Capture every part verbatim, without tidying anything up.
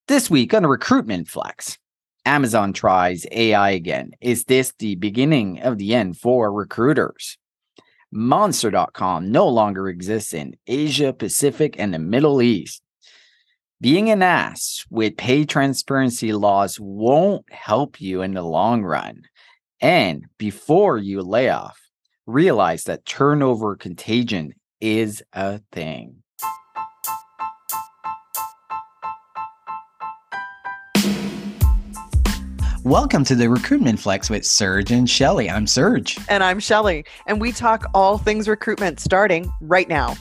This week on Recruitment Flex, Amazon tries A I again. Is this the beginning of the end for recruiters? Monster dot com no longer exists in Asia Pacific and the Middle East. Being an ass with pay transparency laws won't help you in the long run. And before you lay off, realize that turnover contagion is a thing. Welcome to the Recruitment Flex with Serge and Shelley. I'm Serge. And I'm Shelley. And we talk all things recruitment starting right now.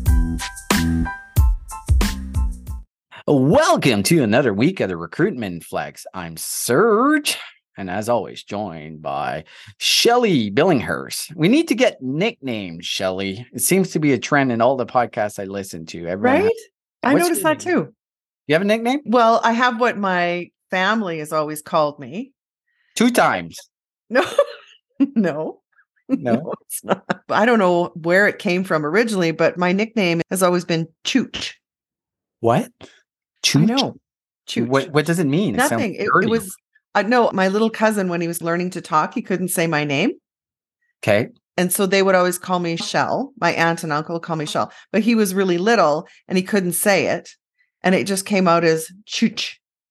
Welcome to another week of the Recruitment Flex. I'm Serge. And as always, joined by Shelley Billinghurst. We need to get nicknames, Shelley. It seems to be a trend in all the podcasts I listen to. Everyone right? Has, I noticed that nickname? too. You have a nickname? Well, I have what my family has always called me. Two times. No, no, No, no, it's not. I don't know where it came from originally, but my nickname has always been Chooch. What? Chooch? I know. Chooch. What, what does it mean? It Nothing. It, it was, uh, no, my little cousin, when he was learning to talk, he couldn't say my name. Okay. And so they would always call me Shell. My aunt and uncle would call me Shell, but he was really little and he couldn't say it. And it just came out as Chooch.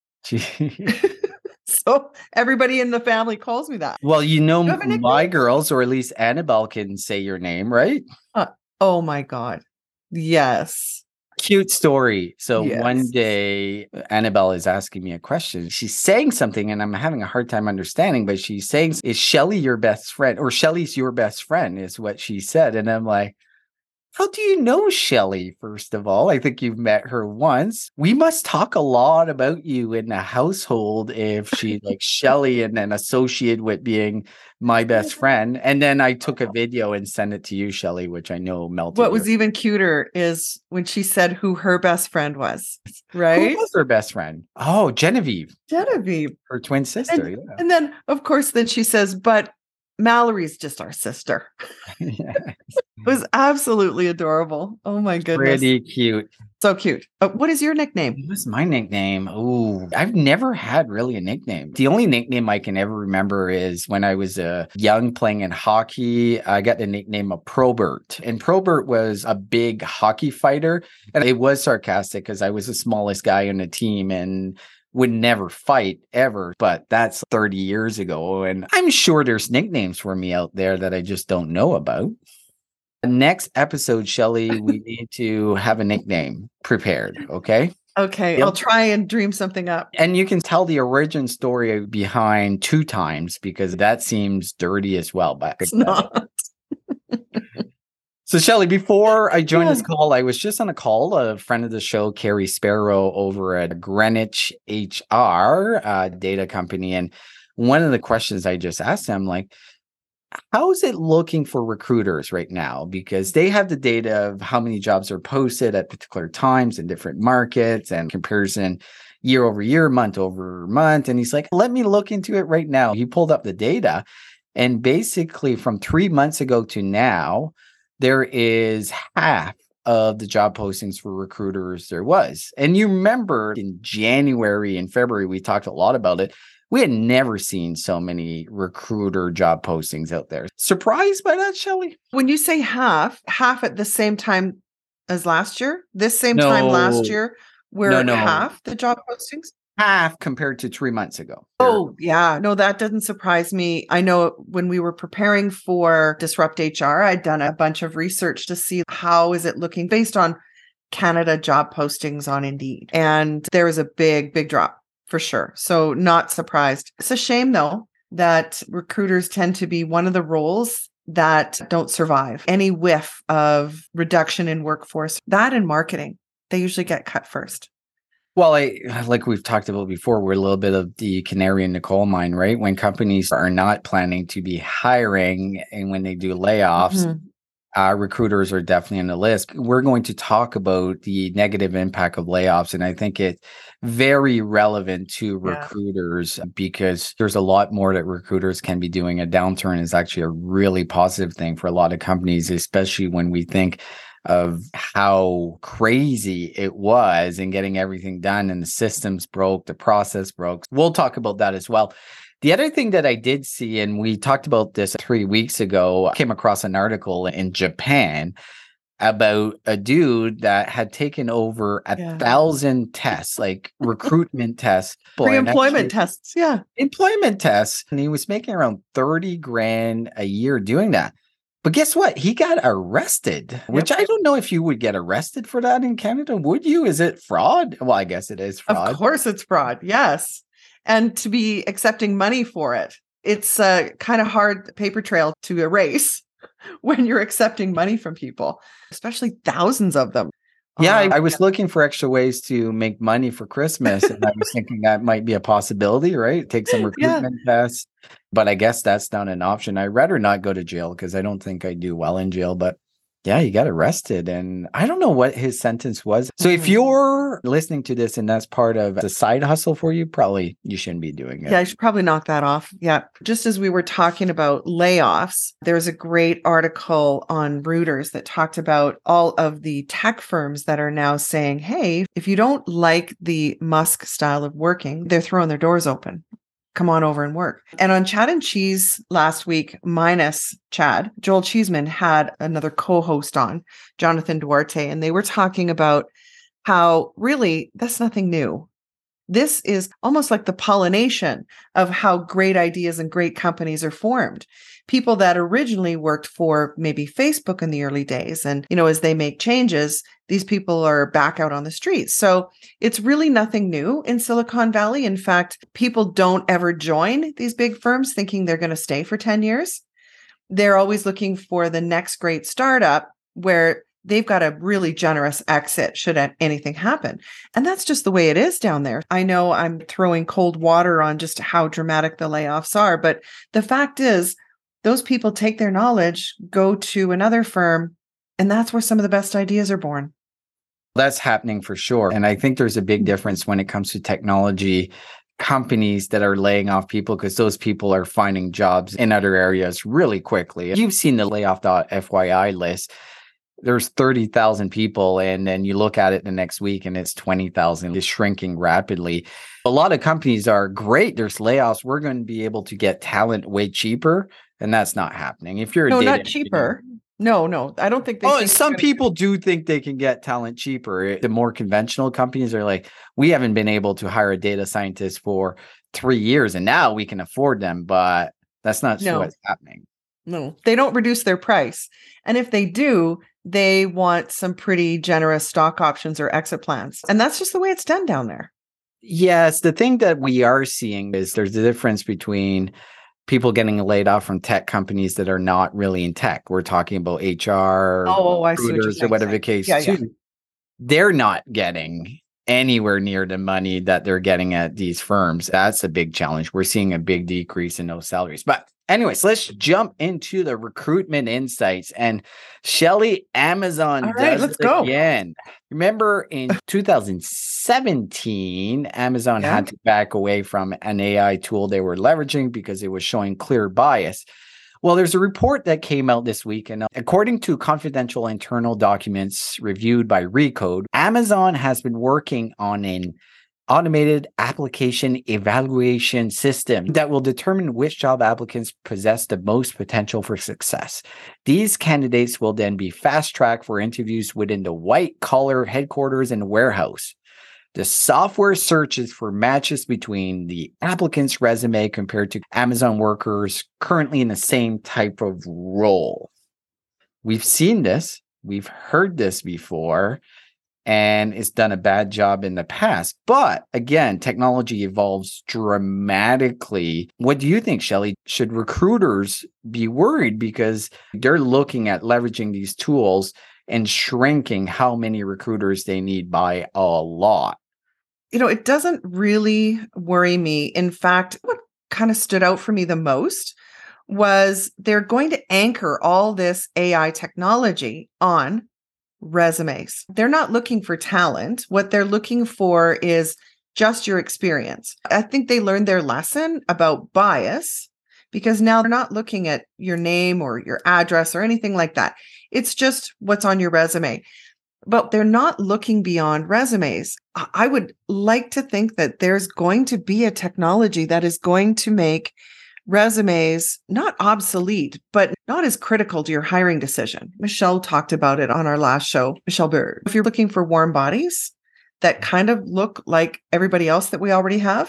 So everybody in the family calls me that. Well, you know, you my girls, or at least Annabelle, can say your name, right? Uh, oh my God. Yes. Cute story. So Yes. one day, Annabelle is asking me a question. She's saying something and I'm having a hard time understanding, but she's saying, is Shelley your best friend? Or Shelley's your best friend is what she said. And I'm like, how do you know Shelley, first of all? I think you've met her once. We must talk a lot about you in the household if she like Shelley and then associated with being my best friend. And then I took a video and sent it to you, Shelley, which I know melted. What was your- even cuter is when she said who her best friend was, right? Who was her best friend? Oh, Genevieve. Genevieve. Her twin sister. And, yeah. and then, of course, then she says, but Mallory's just our sister. Yeah. It was absolutely adorable. Oh my goodness. Pretty cute. So cute. Uh, what is your nickname? What's my nickname? Oh, I've never had really a nickname. The only nickname I can ever remember is when I was uh, young playing in hockey. I got the nickname of Probert. And Probert was a big hockey fighter. And it was sarcastic because I was the smallest guy on the team and would never fight ever. But that's thirty years ago. And I'm sure there's nicknames for me out there that I just don't know about. Next episode, Shelley, we need to have a nickname prepared, okay? Okay, Yep. I'll try and dream something up. And you can tell the origin story behind two times because that seems dirty as well. But It's not. So, Shelley, before I joined Yeah. this call, I was just on a call. A friend of the show, Carrie Sparrow, over at Greenwich H R uh, data company. And one of the questions I just asked them, like, how is it looking for recruiters right now? Because they have the data of how many jobs are posted at particular times in different markets and comparison year over year, month over month. And he's like, let me look into it right now. He pulled up the data. And basically from three months ago to now, there is half of the job postings for recruiters there was. And you remember in January and February, we talked a lot about it. We had never seen so many recruiter job postings out there. Surprised by that, Shelley? When you say half, half at the same time as last year, this same No. time last year, where No, no. half the job postings? Half compared to three months ago. Oh, yeah. No, that doesn't surprise me. I know when we were preparing for Disrupt H R, I'd done a bunch of research to see how is it looking based on Canada job postings on Indeed. And there was a big, big drop for sure. So not surprised. It's a shame, though, that recruiters tend to be one of the roles that don't survive any whiff of reduction in workforce. That and marketing, they usually get cut first. Well, I, like we've talked about before, we're a little bit of the canary in the coal mine, right? When companies are not planning to be hiring and when they do layoffs, Mhm. uh, recruiters are definitely on the list. We're going to talk about the negative impact of layoffs. And I think it's very relevant to Yeah. recruiters because there's a lot more that recruiters can be doing. A downturn is actually a really positive thing for a lot of companies, especially when we think of how crazy it was in getting everything done, and the systems broke, the process broke. We'll talk about that as well. The other thing that I did see, and we talked about this three weeks ago, I came across an article in Japan about a dude that had taken over a Yeah. thousand tests, like recruitment tests. Pre-employment tests. Yeah. Employment tests. And he was making around thirty grand a year doing that. But guess what? He got arrested, which Yep. I don't know if you would get arrested for that in Canada. Would you? Is it fraud? Well, I guess it is fraud. Of course it's fraud. Yes. And to be accepting money for it. It's a kind of hard paper trail to erase when you're accepting money from people, especially thousands of them. Yeah, Um, I, I was looking for extra ways to make money for Christmas, and I was thinking that might be a possibility, right? Take some recruitment tests, but I guess that's not an option. I'd rather not go to jail because I don't think I do well in jail, but yeah, he got arrested, and I don't know what his sentence was. So if Mhm. you're listening to this and that's part of the side hustle for you, probably you shouldn't be doing it. Yeah, I should probably knock that off. Yeah. Just as we were talking about layoffs, there's a great article on Reuters that talked about all of the tech firms that are now saying, hey, if you don't like the Musk style of working, they're throwing their doors open. Come on over and work. And on Chad and Cheese last week, minus Chad, Joel Cheeseman had another co-host on, Jonathan Duarte, and they were talking about how really that's nothing new. This is almost like the pollination of how great ideas and great companies are formed. People that originally worked for maybe Facebook in the early days. And, you know, as they make changes, these people are back out on the streets. So it's really nothing new in Silicon Valley. In fact, people don't ever join these big firms thinking they're going to stay for ten years. They're always looking for the next great startup where they've got a really generous exit should anything happen. And that's just the way it is down there. I know I'm throwing cold water on just how dramatic the layoffs are, but the fact is those people take their knowledge, go to another firm, and that's where some of the best ideas are born. That's happening for sure. And I think there's a big difference when it comes to technology companies that are laying off people, because those people are finding jobs in other areas really quickly. You've seen the layoff dot F Y I list. There's thirty thousand people, and then you look at it the next week and it's twenty thousand. It's shrinking rapidly. A lot of companies are great. There's layoffs. We're going to be able to get talent way cheaper, and that's not happening. If you're a no, data not cheaper. Engineer, no, no, I don't think they Oh, think some gonna- people do think they can get talent cheaper. The more conventional companies are like, we haven't been able to hire a data scientist for three years, and now we can afford them, but that's not No. what's happening. No, they don't reduce their price. And if they do, they want some pretty generous stock options or exit plans. And that's just the way it's done down there. Yes, the thing that we are seeing is there's a difference between people getting laid off from tech companies that are not really in tech. We're talking about H R, oh, I see what you're recruiters, or saying. whatever the case Yeah, too. yeah. They're not getting anywhere near the money that they're getting at these firms. That's a big challenge. We're seeing a big decrease in those salaries. But anyways, let's jump into the recruitment insights. And Shelly, Amazon All right, does let's it go. again. Remember in two thousand seventeen, Amazon Yeah. had to back away from an A I tool they were leveraging because it was showing clear bias. Well, there's a report that came out this week, and according to confidential internal documents reviewed by Recode, Amazon has been working on an automated application evaluation system that will determine which job applicants possess the most potential for success. These candidates will then be fast-tracked for interviews within the white-collar headquarters and warehouse. The software searches for matches between the applicant's resume compared to Amazon workers currently in the same type of role. We've seen this. We've heard this before, and it's done a bad job in the past. But again, technology evolves dramatically. What do you think, Shelly? Should recruiters be worried because they're looking at leveraging these tools and shrinking how many recruiters they need by a lot? You know, it doesn't really worry me. In fact, what kind of stood out for me the most was they're going to anchor all this A I technology on resumes. They're not looking for talent. What they're looking for is just your experience. I think they learned their lesson about bias because now they're not looking at your name or your address or anything like that. It's just what's on your resume. But they're not looking beyond resumes. I would like to think that there's going to be a technology that is going to make resumes not obsolete, but not as critical to your hiring decision. Michelle talked about it on our last show, Michelle Bird. If you're looking for warm bodies that kind of look like everybody else that we already have,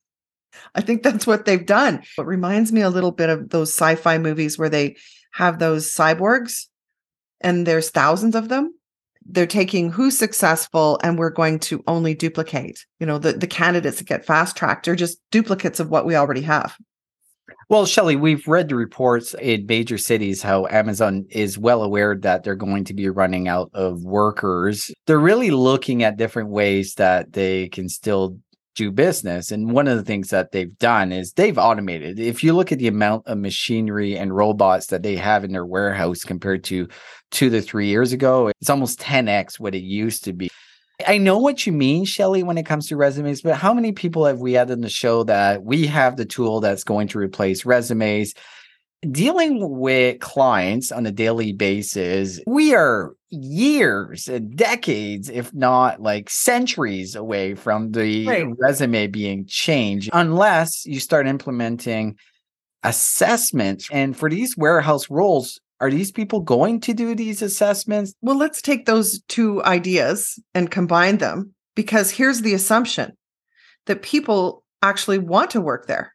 I think that's what they've done. It reminds me a little bit of those sci-fi movies where they have those cyborgs and there's thousands of them. They're taking who's successful and we're going to only duplicate. You know, the, the candidates that get fast tracked are just duplicates of what we already have. Well, Shelley, we've read the reports in major cities how Amazon is well aware that they're going to be running out of workers. They're really looking at different ways that they can still do business. And one of the things that they've done is they've automated. If you look at the amount of machinery and robots that they have in their warehouse compared to two to three years ago, it's almost ten x what it used to be. I know what you mean, Shelley, when it comes to resumes, but how many people have we had on the show that we have the tool that's going to replace resumes? Dealing with clients on a daily basis, we are years and decades, if not like centuries away from the right. resume being changed, unless you start implementing assessments. And for these warehouse roles, are these people going to do these assessments? Well, let's take those two ideas and combine them, because here's the assumption that people actually want to work there.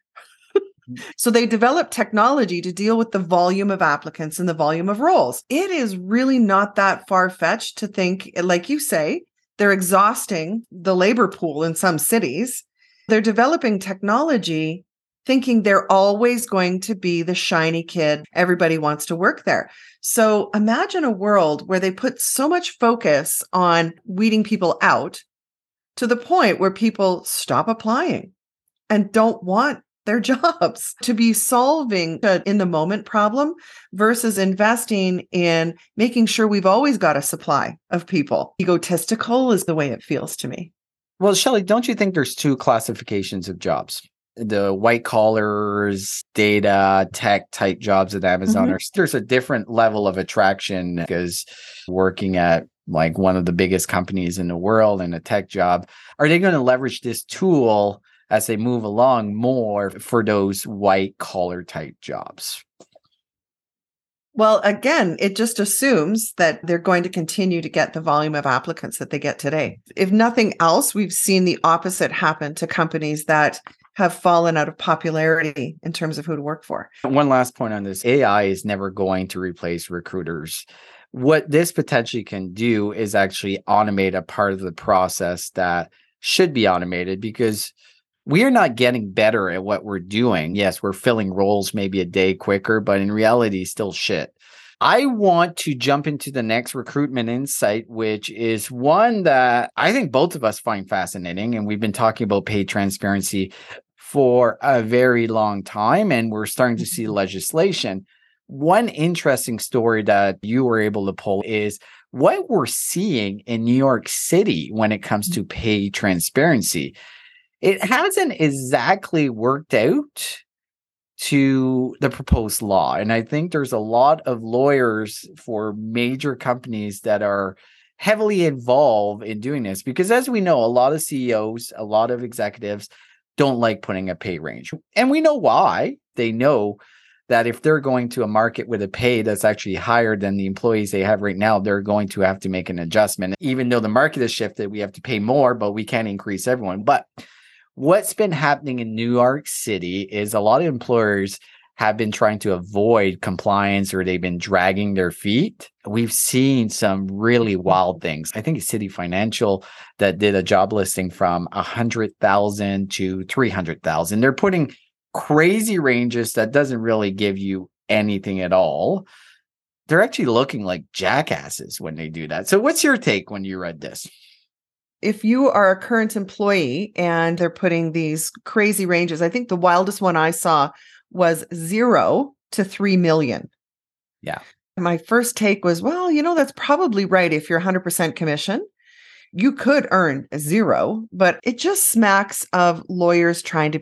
So they develop technology to deal with the volume of applicants and the volume of roles. It is really not that far-fetched to think, like you say, they're exhausting the labor pool in some cities. They're developing technology thinking they're always going to be the shiny kid. Everybody wants to work there. So imagine a world where they put so much focus on weeding people out to the point where people stop applying and don't want their jobs, to be solving an in the moment problem versus investing in making sure we've always got a supply of people. Egotistical is the way it feels to me. Well, Shelley, don't you think there's two classifications of jobs? The white collars, data, tech type jobs at Amazon, mm-hmm. are, there's a different level of attraction because working at like one of the biggest companies in the world in a tech job, are they going to leverage this tool as they move along more for those white collar type jobs? Well, again, it just assumes that they're going to continue to get the volume of applicants that they get today. If nothing else, we've seen the opposite happen to companies that have fallen out of popularity in terms of who to work for. One last point on this. A I is never going to replace recruiters. What this potentially can do is actually automate a part of the process that should be automated, because we are not getting better at what we're doing. Yes, we're filling roles maybe a day quicker, but in reality, still shit. I want to jump into the next recruitment insight, which is one that I think both of us find fascinating. And we've been talking about pay transparency for a very long time, and we're starting to see legislation. One interesting story that you were able to pull is what we're seeing in New York City when it comes to pay transparency. It hasn't exactly worked out to the proposed law. And I think there's a lot of lawyers for major companies that are heavily involved in doing this, because as we know, a lot of C E Os, a lot of executives don't like putting a pay range. And we know why. They know that if they're going to a market with a pay that's actually higher than the employees they have right now, they're going to have to make an adjustment. Even though the market has shifted, we have to pay more, but we can't increase everyone. But what's been happening in New York City is a lot of employers have been trying to avoid compliance, or they've been dragging their feet. We've seen some really wild things. I think it's City Financial that did a job listing from one hundred thousand to three hundred thousand. They're putting crazy ranges that doesn't really give you anything at all. They're actually looking like jackasses when they do that. So what's your take when you read this? If you are a current employee and they're putting these crazy ranges, I think the wildest one I saw was zero to three million. Yeah. My first take was, well, you know, that's probably right. If you're one hundred percent commission, you could earn zero, but it just smacks of lawyers trying to be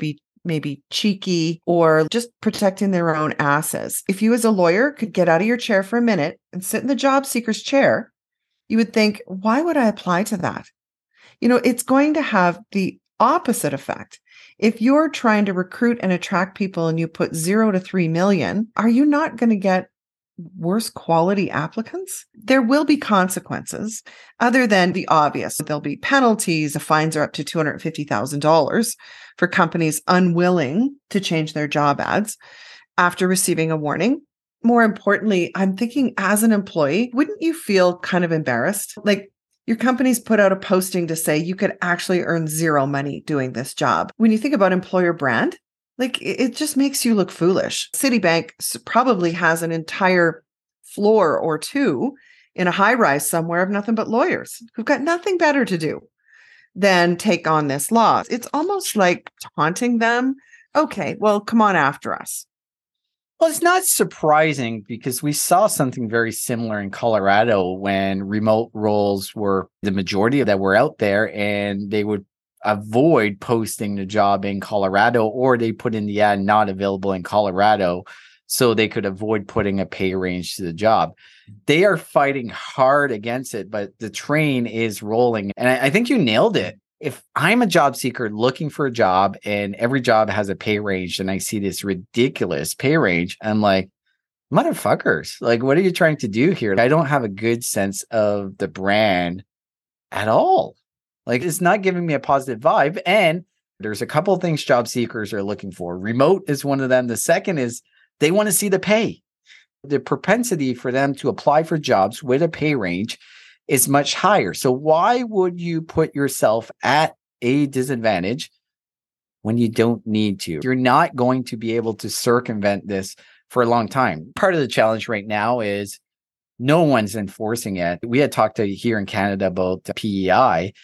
maybe cheeky or just protecting their own asses. If you as a lawyer could get out of your chair for a minute and sit in the job seeker's chair, you would think, why would I apply to that? You know, it's going to have the opposite effect. If you're trying to recruit and attract people and you put zero to three million, are you not going to get worse quality applicants? There will be consequences other than the obvious. There'll be penalties. The fines are up to two hundred fifty thousand dollars for companies unwilling to change their job ads after receiving a warning. More importantly, I'm thinking as an employee, wouldn't you feel kind of embarrassed? Like your company's put out a posting to say you could actually earn zero money doing this job. When you think about employer brand, like it just makes you look foolish. Citibank probably has an entire floor or two in a high rise somewhere of nothing but lawyers who've got nothing better to do than take on this law. It's almost like taunting them. Okay, well, come on after us. Well, it's not surprising because we saw something very similar in Colorado when remote roles were the majority that were out there, and they would avoid posting the job in Colorado, or they put in the ad not available in Colorado so they could avoid putting a pay range to the job. They are fighting hard against it, but the train is rolling. And I, I think you nailed it. If I'm a job seeker looking for a job and every job has a pay range and I see this ridiculous pay range, I'm like, motherfuckers, like, what are you trying to do here? I don't have a good sense of the brand at all. Like, it's not giving me a positive vibe. And there's a couple of things job seekers are looking for. Remote is one of them. The second is they want to see the pay. The propensity for them to apply for jobs with a pay range is much higher. So why would you put yourself at a disadvantage when you don't need to? You're not going to be able to circumvent this for a long time. Part of the challenge right now is no one's enforcing it. We had talked to here in Canada about P E I,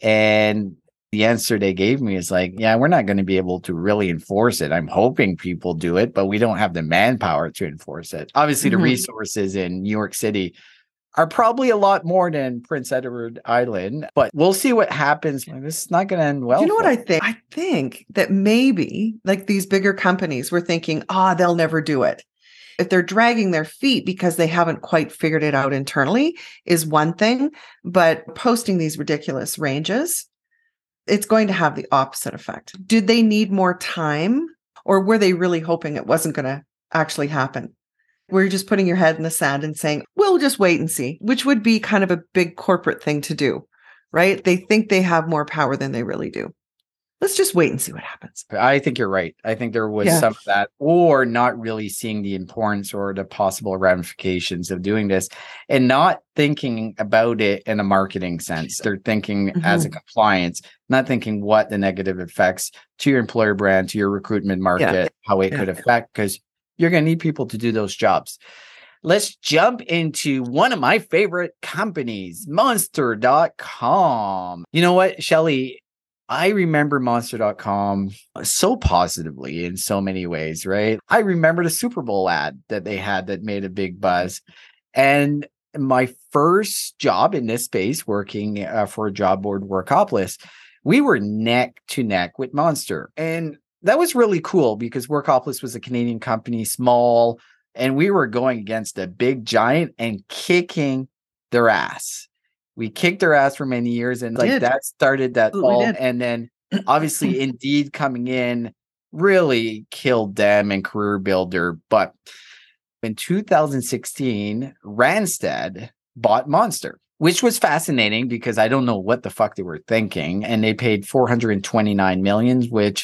and the answer they gave me is like, yeah, we're not going to be able to really enforce it. I'm hoping people do it, but we don't have the manpower to enforce it. Obviously, mm-hmm. the resources in New York City are probably a lot more than Prince Edward Island, but we'll see what happens. This is not going to end well. You know what I think? I think that maybe like these bigger companies were thinking, ah, oh, they'll never do it. If they're dragging their feet because they haven't quite figured it out internally is one thing, but posting these ridiculous ranges, it's going to have the opposite effect. Did they need more time, or were they really hoping it wasn't going to actually happen? Were you just putting your head in the sand and saying, we'll just wait and see, which would be kind of a big corporate thing to do, right? They think they have more power than they really do. Let's just wait and see what happens. I think you're right. I think there was yeah. some of that, or not really seeing the importance or the possible ramifications of doing this and not thinking about it in a marketing sense. They're thinking mm-hmm. as a compliance, not thinking what the negative effects to your employer brand, to your recruitment market, yeah. how it yeah. could affect, because you're going to need people to do those jobs. Let's jump into one of my favorite companies, Monster dot com. You know what, Shelley? I remember Monster dot com so positively in so many ways, right? I remember the Super Bowl ad that they had that made a big buzz. And my first job in this space, working uh, for a job board, Workopolis, we were neck to neck with Monster. And that was really cool because Workopolis was a Canadian company, small, and we were going against a big giant and kicking their ass. We kicked their ass for many years, and like that started that fall. And then obviously Indeed coming in really killed them and Career Builder. But in two thousand sixteen, Randstad bought Monster, which was fascinating because I don't know what the fuck they were thinking. And they paid four hundred twenty-nine million dollars, which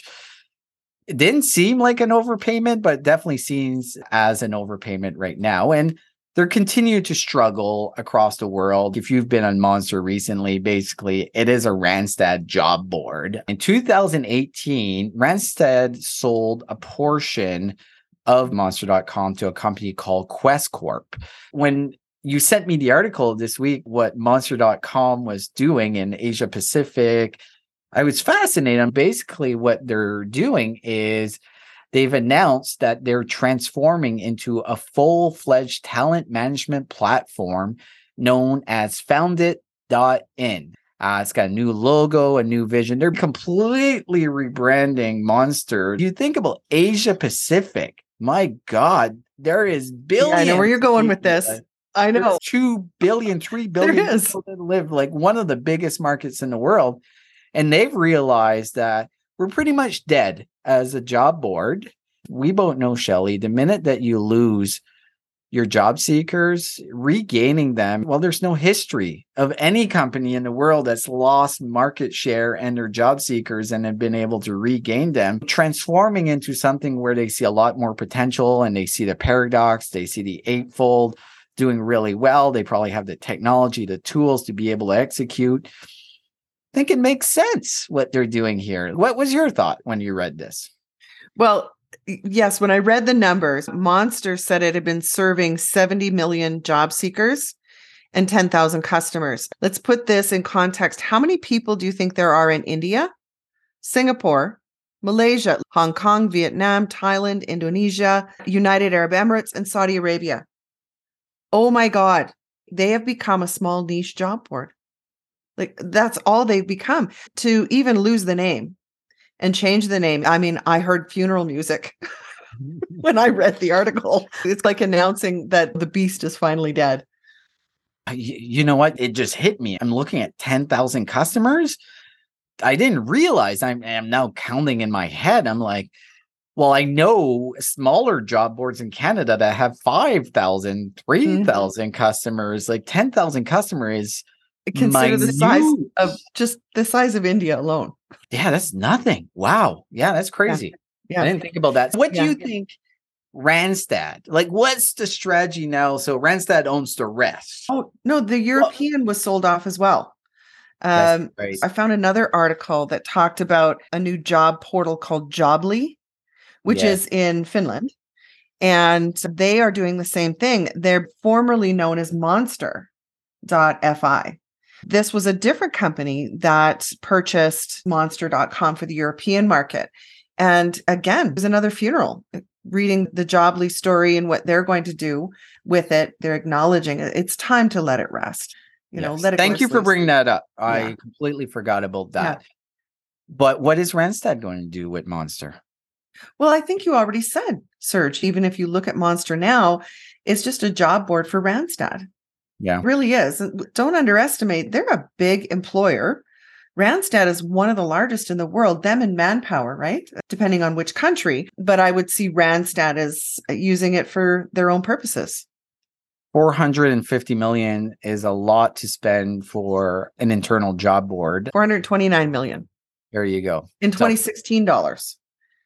it didn't seem like an overpayment, but definitely seems as an overpayment right now. And they're continuing to struggle across the world. If you've been on Monster recently, basically, it is a Randstad job board. In two thousand eighteen, Randstad sold a portion of Monster dot com to a company called Quest Corp. When you sent me the article this week, what Monster dot com was doing in Asia Pacific, I was fascinated. Basically, what they're doing is they've announced that they're transforming into a full-fledged talent management platform known as Foundit dot in. Uh, it's got a new logo, a new vision. They're completely rebranding Monster. You think about Asia Pacific. My God, there is billions. Yeah, I know where you're going with this. Uh, I know. There's two billion, three billion There is. people that live like one of the biggest markets in the world. And they've realized that we're pretty much dead as a job board. We both know, Shelley, the minute that you lose your job seekers, regaining them, well, there's no history of any company in the world that's lost market share and their job seekers and have been able to regain them, transforming into something where they see a lot more potential and they see the paradox, they see the eightfold doing really well. They probably have the technology, the tools to be able to execute. I think it makes sense what they're doing here. What was your thought when you read this? Well, yes, when I read the numbers, Monster said it had been serving seventy million job seekers and ten thousand customers. Let's put this in context. How many people do you think there are in India, Singapore, Malaysia, Hong Kong, Vietnam, Thailand, Indonesia, United Arab Emirates, and Saudi Arabia? Oh my God, they have become a small niche job board. Like that's all they've become. To even lose the name and change the name. I mean, I heard funeral music when I read the article. It's like announcing that the beast is finally dead. You, you know what? It just hit me. I'm looking at ten thousand customers. I didn't realize I'm, I'm now counting in my head. I'm like, well, I know smaller job boards in Canada that have five thousand, three thousand mm-hmm. customers. Like ten thousand customers is Consider the size of just the size of India alone. Yeah, that's nothing. Wow. Yeah, that's crazy. Yeah. Yeah. I didn't think about that. What do yeah. you think Randstad, like what's the strategy now? So Randstad owns the rest. Oh, no, the European well, was sold off as well. Um, right. I found another article that talked about a new job portal called Jobly, which yes. is in Finland. And they are doing the same thing. They're formerly known as Monster dot F I. This was a different company that purchased Monster dot com for the European market. And again, it was another funeral. Reading the Jobly story and what they're going to do with it, they're acknowledging it. It's time to let it rest. You yes. know, let it Thank you for sleep. bringing that up. I yeah. completely forgot about that. Yeah. But what is Randstad going to do with Monster? Well, I think you already said, Serge, even if you look at Monster now, it's just a job board for Randstad. Yeah, it really is. Don't underestimate. They're a big employer. Randstad is one of the largest in the world, them and Manpower, right? Depending on which country. But I would see Randstad as using it for their own purposes. four hundred fifty million is a lot to spend for an internal job board. four hundred twenty-nine million. There you go. In twenty sixteen dollars.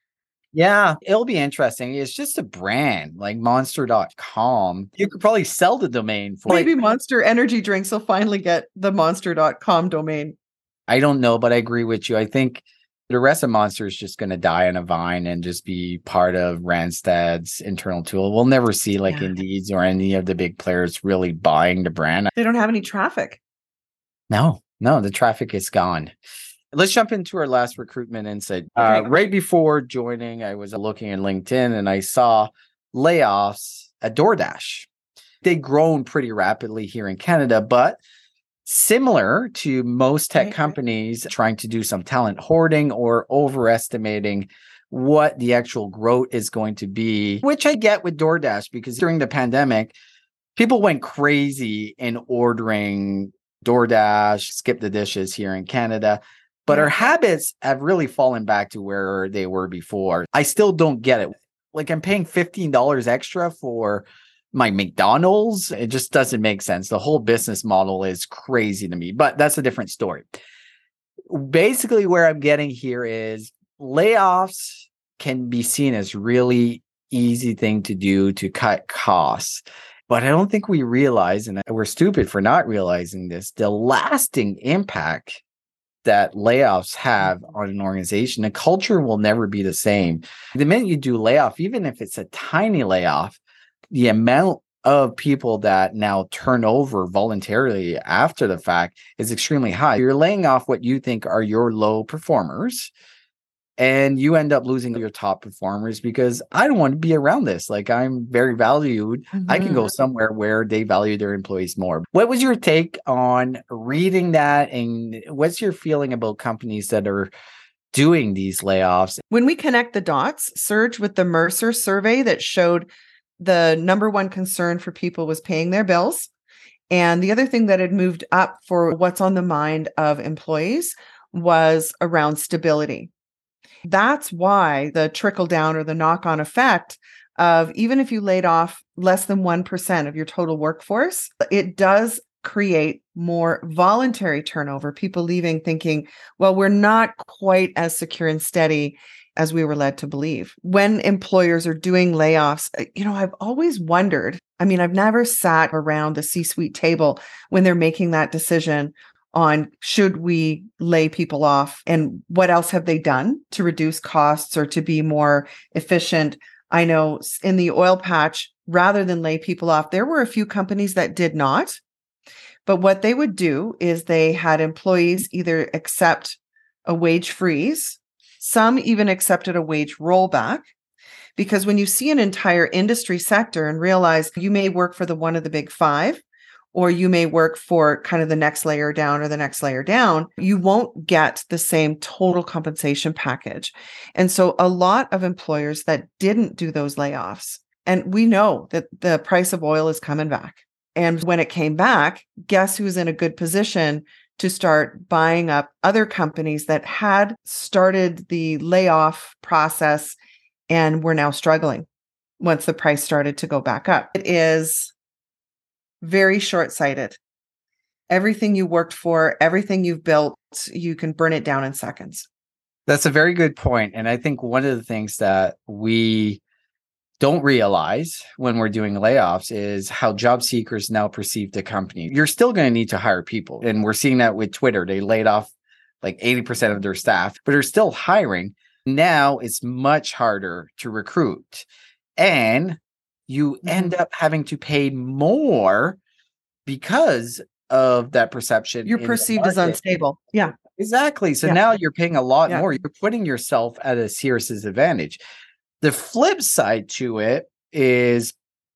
Yeah, it'll be interesting. It's just a brand like Monster dot com. You could probably sell the domain for maybe like, Monster Energy Drinks will finally get the Monster dot com domain. I don't know, but I agree with you. I think the rest of Monster is just going to die on a vine and just be part of Randstad's internal tool. We'll never see like yeah. Indeeds or any of the big players really buying the brand. They don't have any traffic. No, no, the traffic is gone. Let's jump into our last recruitment insight. Uh, okay. Right before joining, I was looking at LinkedIn and I saw layoffs at DoorDash. They've grown pretty rapidly here in Canada, but similar to most tech right. companies trying to do some talent hoarding or overestimating what the actual growth is going to be, which I get with DoorDash because during the pandemic, people went crazy in ordering DoorDash, skip the dishes here in Canada. But our habits have really fallen back to where they were before. I still don't get it. Like I'm paying fifteen dollars extra for my McDonald's. It just doesn't make sense. The whole business model is crazy to me, but that's a different story. Basically, where I'm getting here is layoffs can be seen as really easy thing to do to cut costs. But I don't think we realize, and we're stupid for not realizing this, the lasting impact that layoffs have on an organization. The culture will never be the same. The minute you do layoff, even if it's a tiny layoff, the amount of people that now turn over voluntarily after the fact is extremely high. You're laying off what you think are your low performers. and you end up losing your top performers because I don't want to be around this. Like, I'm very valued. Mm-hmm. I can go somewhere where they value their employees more. What was your take on reading that? And what's your feeling about companies that are doing these layoffs? When we connect the dots, Serge, with the Mercer survey that showed the number one concern for people was paying their bills. And the other thing that had moved up for what's on the mind of employees was around stability. That's why the trickle down or the knock-on effect of even if you laid off less than one percent of your total workforce, it does create more voluntary turnover, people leaving thinking, well, we're not quite as secure and steady as we were led to believe. When employers are doing layoffs, you know, I've always wondered, I mean, I've never sat around the C-suite table when they're making that decision on should we lay people off and what else have they done to reduce costs or to be more efficient. I know in the oil patch, rather than lay people off, there were a few companies that did not. But what they would do is they had employees either accept a wage freeze, some even accepted a wage rollback. Because when you see an entire industry sector and realize you may work for the one of the big five, or you may work for kind of the next layer down or the next layer down, you won't get the same total compensation package. And so a lot of employers that didn't do those layoffs, and we know that the price of oil is coming back. And when it came back, guess who's in a good position to start buying up other companies that had started the layoff process and were now struggling once the price started to go back up. It is very short-sighted. Everything you worked for, everything you've built, you can burn it down in seconds. That's a very good point. And I think one of the things that we don't realize when we're doing layoffs is how job seekers now perceive the company. You're still going to need to hire people. And we're seeing that with Twitter. They laid off like eighty percent of their staff, but they're still hiring. Now it's much harder to recruit. And you end up having to pay more because of that perception. You're perceived as unstable. Yeah. Exactly. So yeah. Now you're paying a lot yeah. more. You're putting yourself at a serious disadvantage. The flip side to it is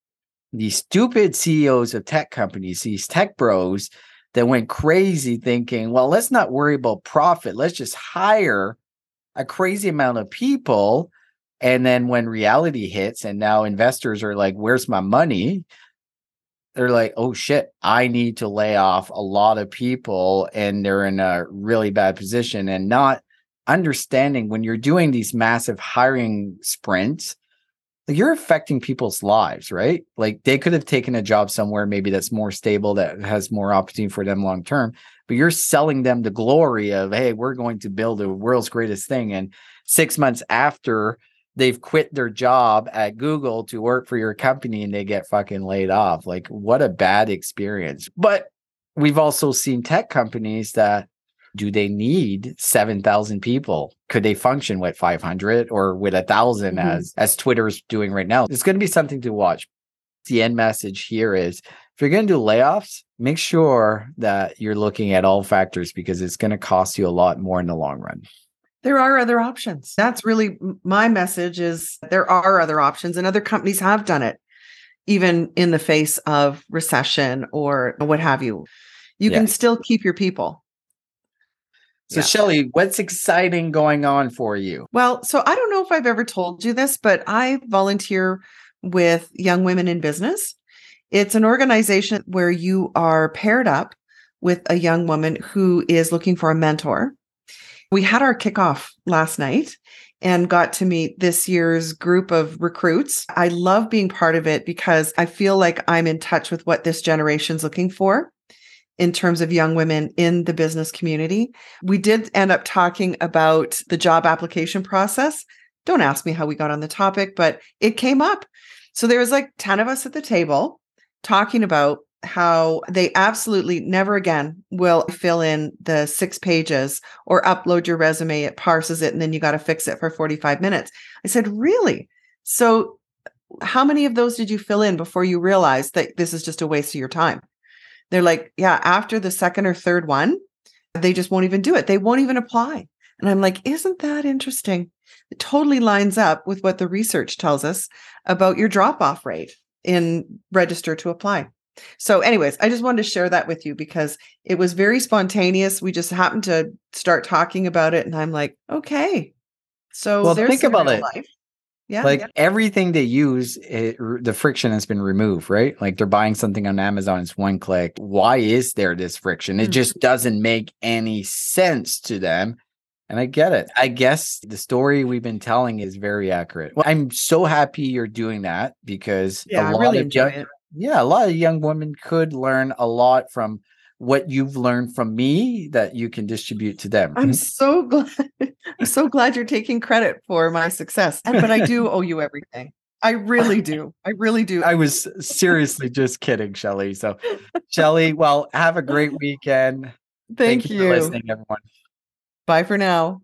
these stupid C E Os of tech companies, these tech bros that went crazy thinking, well, let's not worry about profit. Let's just hire a crazy amount of people. And then when reality hits and now investors are like, where's my money? They're like, oh shit, I need to lay off a lot of people, and they're in a really bad position, and not understanding when you're doing these massive hiring sprints, like you're affecting people's lives, right? Like they could have taken a job somewhere maybe that's more stable, that has more opportunity for them long term, but you're selling them the glory of, hey, we're going to build the world's greatest thing. And six months after they've quit their job at Google to work for your company and they get fucking laid off. Like, what a bad experience. But we've also seen tech companies that, do they need seven thousand people? Could they function with five hundred or with one thousand mm-hmm. as, as Twitter's doing right now? It's going to be something to watch. The end message here is, if you're going to do layoffs, make sure that you're looking at all factors, because it's going to cost you a lot more in the long run. There are other options. That's really my message, is there are other options, and other companies have done it, even in the face of recession or what have you. You yeah. can still keep your people. So yeah. Shelley, what's exciting going on for you? Well, so I don't know if I've ever told you this, but I volunteer with Young Women in Business. It's an organization where you are paired up with a young woman who is looking for a mentor. We had our kickoff last night and got to meet this year's group of recruits. I love being part of it because I feel like I'm in touch with what this generation's looking for in terms of young women in the business community. We did end up talking about the job application process. Don't ask me how we got on the topic, but it came up. So there was like ten of us at the table talking about how they absolutely never again will fill in the six pages or upload your resume. It parses it and then you got to fix it for forty-five minutes. I said, really? So how many of those did you fill in before you realized that this is just a waste of your time? They're like, yeah, after the second or third one, they just won't even do it. They won't even apply. And I'm like, isn't that interesting? It totally lines up with what the research tells us about your drop-off rate in register to apply. So anyways, I just wanted to share that with you because it was very spontaneous. We just happened to start talking about it. And I'm like, okay. So well, there's think about it. life. Yeah. Like yeah. everything they use, it, the friction has been removed, right? Like they're buying something on Amazon, it's one click. Why is there this friction? It just doesn't make any sense to them. And I get it. I guess the story we've been telling is very accurate. Well, I'm so happy you're doing that because yeah, a lot I really of enjoy young, it. yeah, a lot of young women could learn a lot from what you've learned from me that you can distribute to them. I'm so glad. I'm so glad you're taking credit for my success. And, but I do owe you everything. I really do. I really do. I was seriously just kidding, Shelley. So, Shelley, well, have a great weekend. Thank, Thank you you for listening, everyone. Bye for now.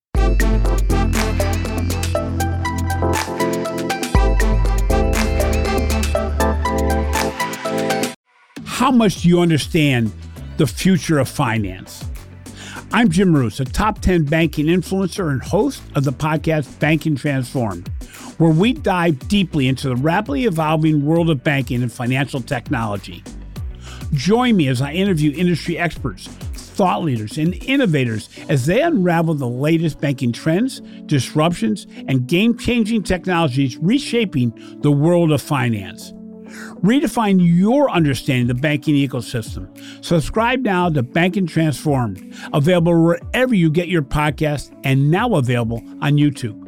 How much do you understand the future of finance? I'm Jim Roos, a top ten banking influencer and host of the podcast Banking Transformed, where we dive deeply into the rapidly evolving world of banking and financial technology. Join me as I interview industry experts, thought leaders, and innovators as they unravel the latest banking trends, disruptions, and game-changing technologies reshaping the world of finance. Redefine your understanding of the banking ecosystem. Subscribe now to Banking Transformed, available wherever you get your podcasts and now available on YouTube.